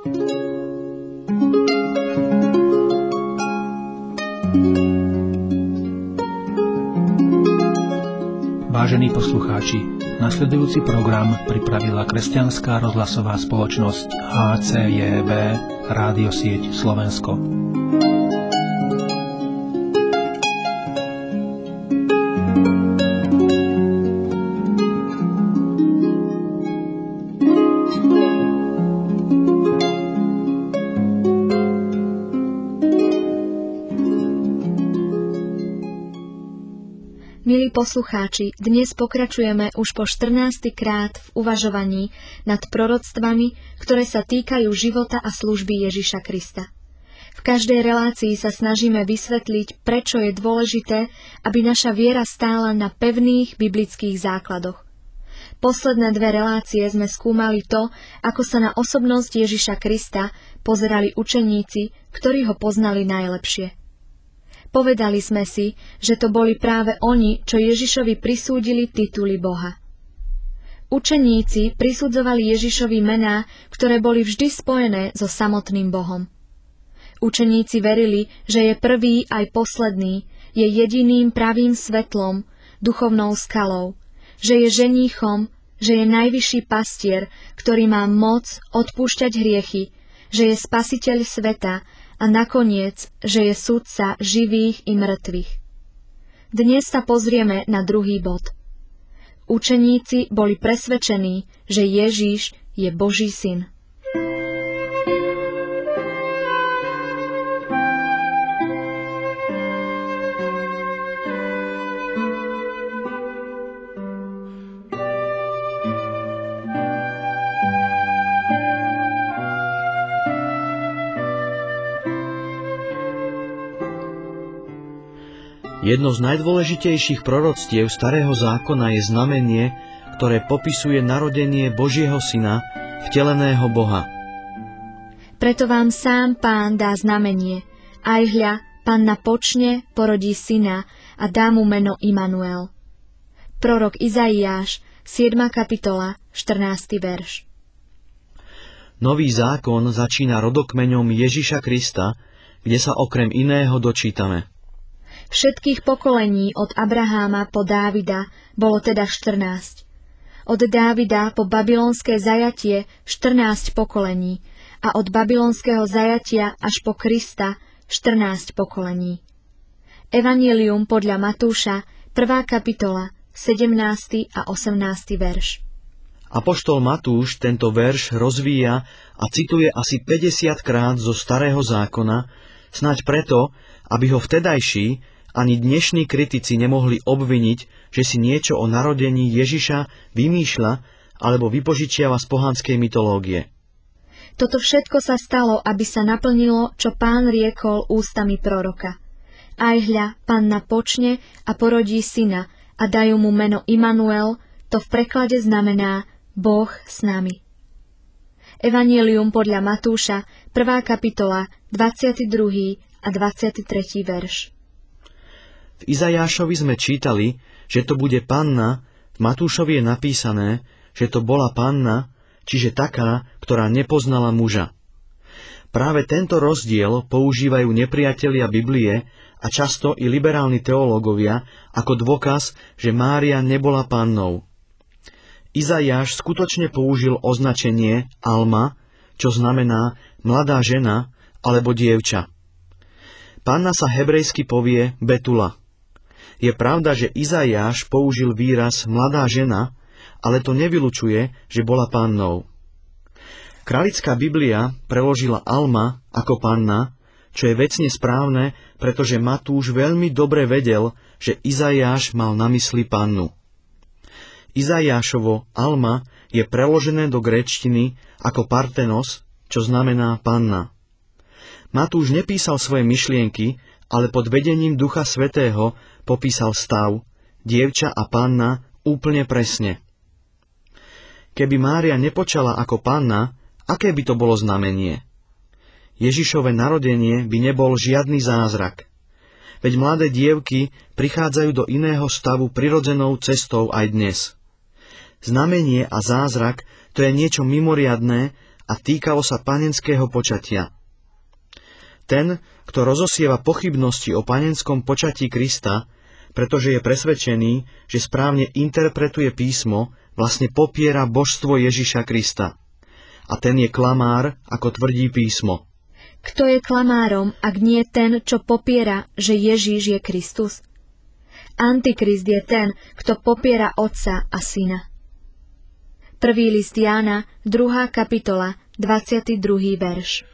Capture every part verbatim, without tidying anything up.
Vážení poslucháči, nasledujúci program pripravila kresťanská rozhlasová spoločnosť há cé jé vé Rádiosieť Slovensko. Milí poslucháči, dnes pokračujeme už po štrnásty krát v uvažovaní nad proroctvami, ktoré sa týkajú života a služby Ježiša Krista. V každej relácii sa snažíme vysvetliť, prečo je dôležité, aby naša viera stála na pevných biblických základoch. Posledné dve relácie sme skúmali to, ako sa na osobnosť Ježiša Krista pozerali učeníci, ktorí ho poznali najlepšie. Povedali sme si, že to boli práve oni, čo Ježišovi prisúdili tituly Boha. Učeníci prisudzovali Ježišovi mená, ktoré boli vždy spojené so samotným Bohom. Učeníci verili, že je prvý aj posledný, je jediným pravým svetlom, duchovnou skalou, že je ženíchom, že je najvyšší pastier, ktorý má moc odpúšťať hriechy, že je spasiteľ sveta, a nakoniec, že je sudca živých i mŕtvych. Dnes sa pozrieme na druhý bod. Učeníci boli presvedčení, že Ježiš je Boží syn. Jedno z najdôležitejších proroctiev Starého zákona je znamenie, ktoré popisuje narodenie Božieho syna, vteleného Boha. Preto vám sám Pán dá znamenie. Aj hľa, Panna počne, porodí syna a dá mu meno Imanuel. Prorok Izaiáš, siedma kapitola, štrnásty verš. Nový zákon začína rodokmeňom Ježiša Krista, kde sa okrem iného dočítame. Všetkých pokolení od Abraháma po Dávida bolo teda štrnásť. Od Dávida po babylonské zajatie štrnásť pokolení a od babylonského zajatia až po Krista štrnásť pokolení. Evanjelium podľa Matúša, prvá kapitola, sedemnásty a osemnásty verš. Apoštol Matúš tento verš rozvíja a cituje asi päťdesiatkrát zo Starého zákona, snáď preto, aby ho vtedajší ani dnešní kritici nemohli obviniť, že si niečo o narodení Ježiša vymýšľa alebo vypožičiava z pohanskej mytológie. Toto všetko sa stalo, aby sa naplnilo, čo Pán riekol ústami proroka. Aj hľa, Panna počne a porodí syna a dajú mu meno Imanuel, to v preklade znamená Boh s nami. Evanjelium podľa Matúša, prvá kapitola, dvadsiaty druhý a dvadsiaty tretí verš. V Izajášovi sme čítali, že to bude panna, v Matúšovi je napísané, že to bola panna, čiže taká, ktorá nepoznala muža. Práve tento rozdiel používajú nepriatelia Biblie a často i liberálni teológovia ako dôkaz, že Mária nebola pannou. Izajáš skutočne použil označenie Alma, čo znamená mladá žena alebo dievča. Panna sa hebrejsky povie Betula. Je pravda, že Izajáš použil výraz mladá žena, ale to nevylučuje, že bola pannou. Králická Biblia preložila Alma ako panna, čo je vecne správne, pretože Matúš veľmi dobre vedel, že Izajáš mal na mysli pannu. Izajášovo Alma je preložené do gréčtiny ako Partenos, čo znamená panna. Matúš nepísal svoje myšlienky, ale pod vedením Ducha Svätého popísal stav, dievča a panna úplne presne. Keby Mária nepočala ako panna, aké by to bolo znamenie? Ježišove narodenie by nebol žiadny zázrak. Veď mladé dievky prichádzajú do iného stavu prirodzenou cestou aj dnes. Znamenie a zázrak to je niečo mimoriadne a a týkalo sa panenského počatia. Ten, kto rozosieva pochybnosti o panenskom počatí Krista, pretože je presvedčený, že správne interpretuje písmo, vlastne popiera božstvo Ježiša Krista. A ten je klamár, ako tvrdí písmo. Kto je klamárom, ak nie ten, čo popiera, že Ježiš je Kristus? Antikrist je ten, kto popiera Otca a Syna. Prvý list Jána, druhá kapitola, dvadsiaty druhý verš.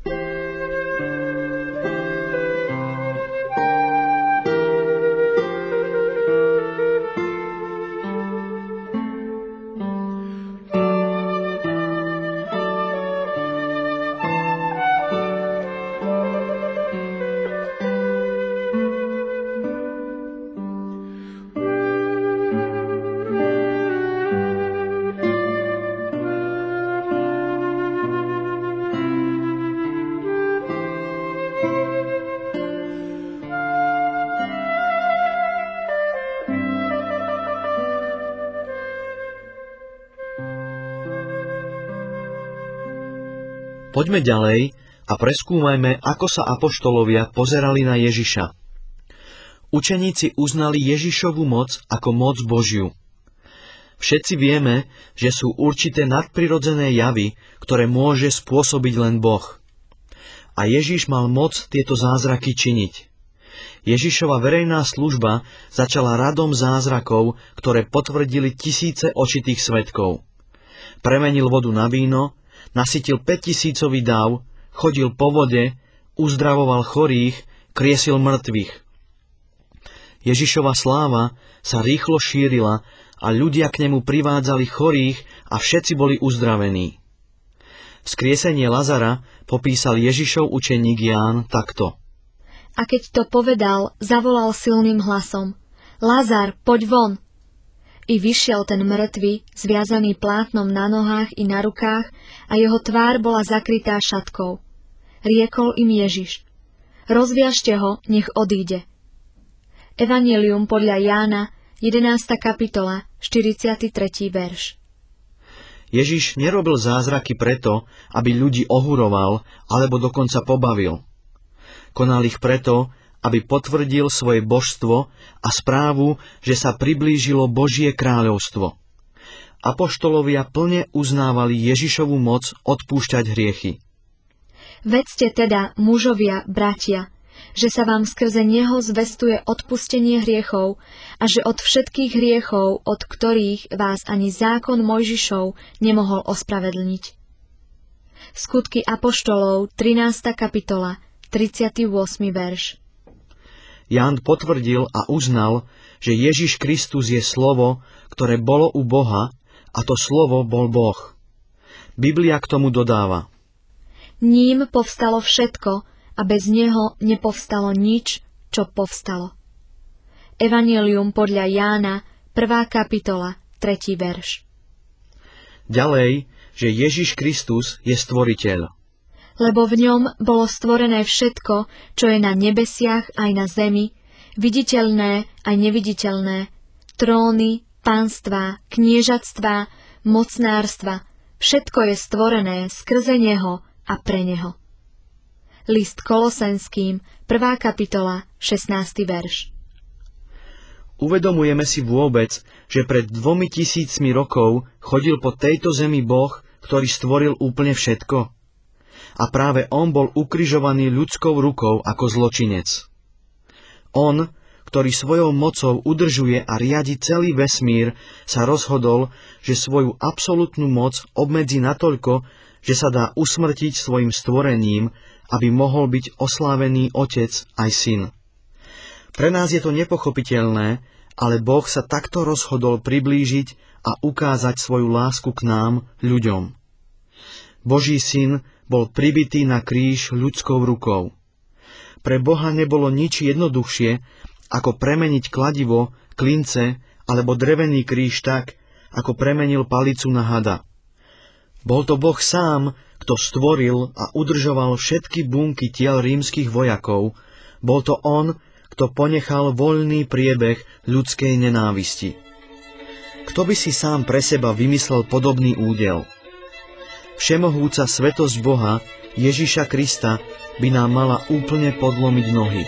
Poďme ďalej a preskúmajme, ako sa apoštolovia pozerali na Ježiša. Učeníci uznali Ježišovu moc ako moc Božiu. Všetci vieme, že sú určité nadprirodzené javy, ktoré môže spôsobiť len Boh. A Ježiš mal moc tieto zázraky činiť. Ježišova verejná služba začala radom zázrakov, ktoré potvrdili tisíce očitých svedkov. Premenil vodu na víno, nasytil päťtisícový dáv, chodil po vode, uzdravoval chorých, kriesil mŕtvych. Ježišova sláva sa rýchlo šírila a ľudia k nemu privádzali chorých a všetci boli uzdravení. Vzkriesenie Lazara popísal Ježišov učeník Ján takto. A keď to povedal, zavolal silným hlasom: Lazar, poď von! I vyšiel ten mŕtvy, zviazaný plátnom na nohách i na rukách, a jeho tvár bola zakrytá šatkou. Riekol im Ježiš: Rozviažte ho, nech odíde. Evanjelium podľa Jána, jedenásta kapitola, štyridsiaty tretí verš. Ježiš nerobil zázraky preto, aby ľudí ohuroval alebo dokonca pobavil. Konal ich preto, aby potvrdil svoje božstvo a správu, že sa priblížilo Božie kráľovstvo. Apoštolovia plne uznávali Ježišovu moc odpúšťať hriechy. Vedzte teda, mužovia, bratia, že sa vám skrze neho zvestuje odpustenie hriechov a že od všetkých hriechov, od ktorých vás ani zákon Mojžišov nemohol ospravedlniť. Skutky apoštolov, trinásta kapitola, tridsiaty ôsmy verš. Ján potvrdil a uznal, že Ježiš Kristus je slovo, ktoré bolo u Boha, a to slovo bol Boh. Biblia k tomu dodáva: Ním povstalo všetko a bez neho nepovstalo nič, čo povstalo. Evanjelium podľa Jána, prvá kapitola, tretí verš. Ďalej, že Ježiš Kristus je stvoriteľ. Lebo v ňom bolo stvorené všetko, čo je na nebesiach aj na zemi, viditeľné aj neviditeľné, tróny, panstvá, kniežatstvá, mocnárstva, všetko je stvorené skrze neho a pre neho. List Kolosenským, prvá kapitola, šestnásty verš. Uvedomujeme si vôbec, že pred dvomi tisícmi rokov chodil po tejto zemi Boh, ktorý stvoril úplne všetko? A práve on bol ukrižovaný ľudskou rukou ako zločinec. On, ktorý svojou mocou udržuje a riadi celý vesmír, sa rozhodol, že svoju absolútnu moc obmedzí natoľko, že sa dá usmrtiť svojim stvorením, aby mohol byť oslávený Otec aj Syn. Pre nás je to nepochopiteľné, ale Boh sa takto rozhodol priblížiť a ukázať svoju lásku k nám, ľuďom. Boží Syn bol pribitý na kríž ľudskou rukou. Pre Boha nebolo nič jednoduchšie, ako premeniť kladivo, klince alebo drevený kríž tak, ako premenil palicu na hada. Bol to Boh sám, kto stvoril a udržoval všetky bunky tiel rímskych vojakov. Bol to on, kto ponechal voľný priebeh ľudskej nenávisti. Kto by si sám pre seba vymyslel podobný údel? Všemohúca svetosť Boha, Ježiša Krista, by nám mala úplne podlomiť nohy.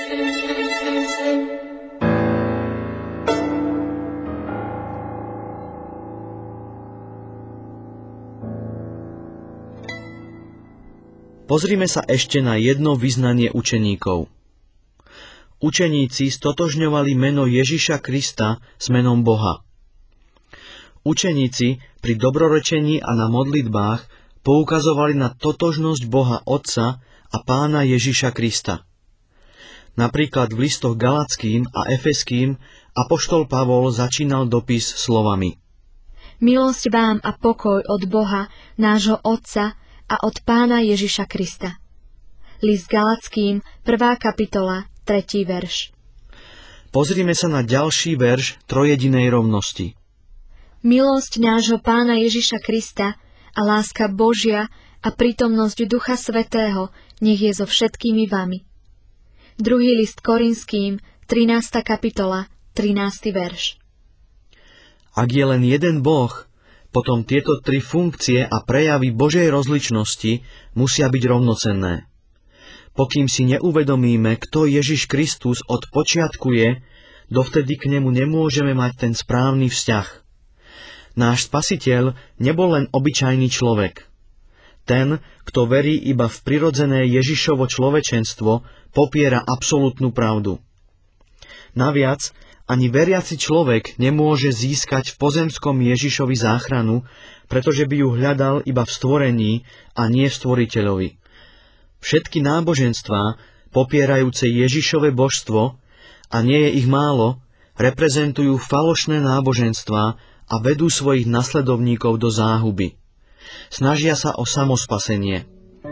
Pozrime sa ešte na jedno vyznanie učeníkov. Učeníci stotožňovali meno Ježiša Krista s menom Boha. Učeníci pri dobrorečení a na modlitbách poukazovali na totožnosť Boha Otca a Pána Ježiša Krista. Napríklad v listoch Galackým a Efeským apoštol Pavol začínal dopis slovami: Milosť vám a pokoj od Boha, nášho Otca, a od Pána Ježiša Krista. List Galackým, prvá kapitola, tretí verš. Pozrime sa na ďalší verš trojedinej rovnosti. Milosť nášho Pána Ježiša Krista a láska Božia a prítomnosť Ducha Svätého nech je so všetkými vami. Druhý list Korinským, trinásta kapitola, trinásty verš. Ak je len jeden Boh, potom tieto tri funkcie a prejavy Božej rozličnosti musia byť rovnocenné. Pokým si neuvedomíme, kto Ježiš Kristus od počiatku je, dovtedy k nemu nemôžeme mať ten správny vzťah. Náš Spasiteľ nebol len obyčajný človek. Ten, kto verí iba v prirodzené Ježišovo človečenstvo, popiera absolútnu pravdu. Naviac, ani veriaci človek nemôže získať v pozemskom Ježišovi záchranu, pretože by ju hľadal iba v stvorení a nie v stvoriteľovi. Všetky náboženstvá, popierajúce Ježišove božstvo, a nie je ich málo, reprezentujú falošné náboženstvá a vedú svojich nasledovníkov do záhuby. Snažia sa o samospasenie.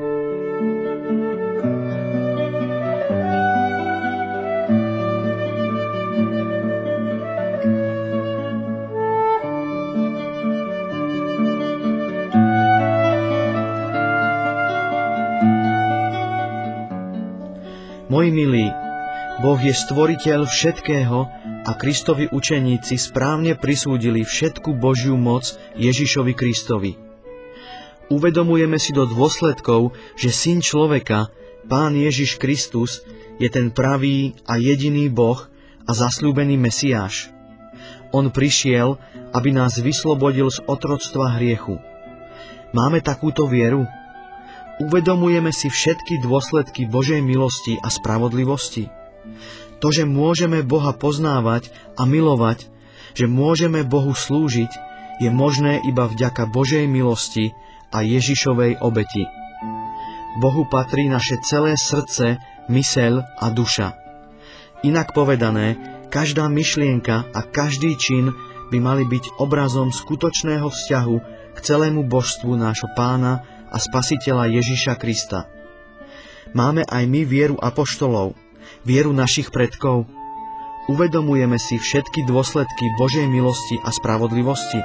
Moji milí, Boh je stvoriteľ všetkého a Kristovi učeníci správne prisúdili všetku Božiu moc Ježišovi Kristovi. Uvedomujeme si do dôsledkov, že Syn človeka, Pán Ježiš Kristus, je ten pravý a jediný Boh a zasľúbený Mesiáš. On prišiel, aby nás vyslobodil z otroctva hriechu. Máme takúto vieru? Uvedomujeme si všetky dôsledky Božej milosti a spravodlivosti? To, že môžeme Boha poznávať a milovať, že môžeme Bohu slúžiť, je možné iba vďaka Božej milosti a Ježišovej obeti. Bohu patrí naše celé srdce, myseľ a duša. Inak povedané, každá myšlienka a každý čin by mali byť obrazom skutočného vzťahu k celému božstvu nášho Pána a Spasiteľa Ježiša Krista. Máme aj my vieru apoštolov, vieru našich predkov. Uvedomujeme si všetky dôsledky Božej milosti a spravodlivosti.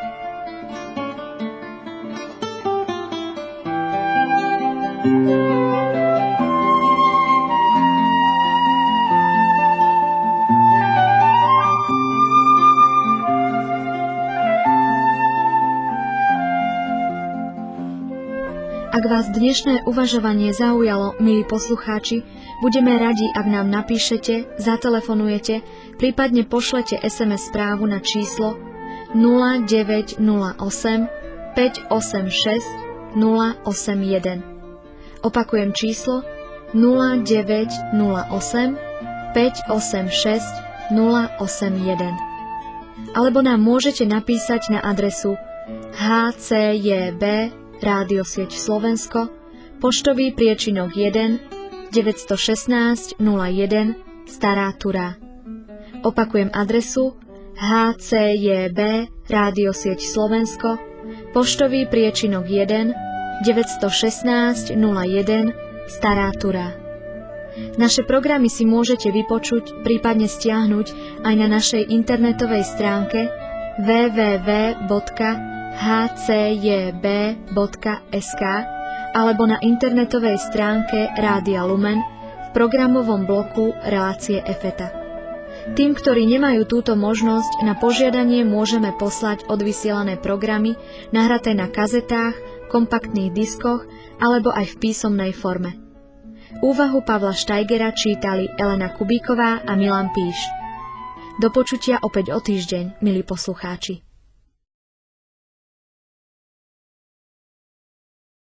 Ak vás dnešné uvažovanie zaujalo, milí poslucháči, budeme radi, ak nám napíšete, zatelefonujete, prípadne pošlete es em es správu na číslo nula deväť nula osem päť osem šesť nula osem jeden. Opakujem číslo nula deväť nula osem päť osem šesť nula osem jeden. Alebo nám môžete napísať na adresu há cé jé bé Rádio Sieť Slovensko, poštový priečinok jeden deväť jedna šesť nula jeden Stará Turá. Opakujem adresu há cé jé bé Rádio Sieť Slovensko, poštový priečinok jeden deväť jedna šesť nula jeden Stará Turá. Naše programy si môžete vypočuť, prípadne stiahnuť aj na našej internetovej stránke w w w bodka há cé jé bé bodka es ká alebo na internetovej stránke Rádia Lumen v programovom bloku Relácie Efeta. Tým, ktorí nemajú túto možnosť, na požiadanie môžeme poslať odvysielané programy nahraté na kazetách, kompaktných diskoch alebo aj v písomnej forme. Úvahu Pavla Štajgera čítali Elena Kubíková a Milan Píš. Do počutia opäť o týždeň, milí poslucháči.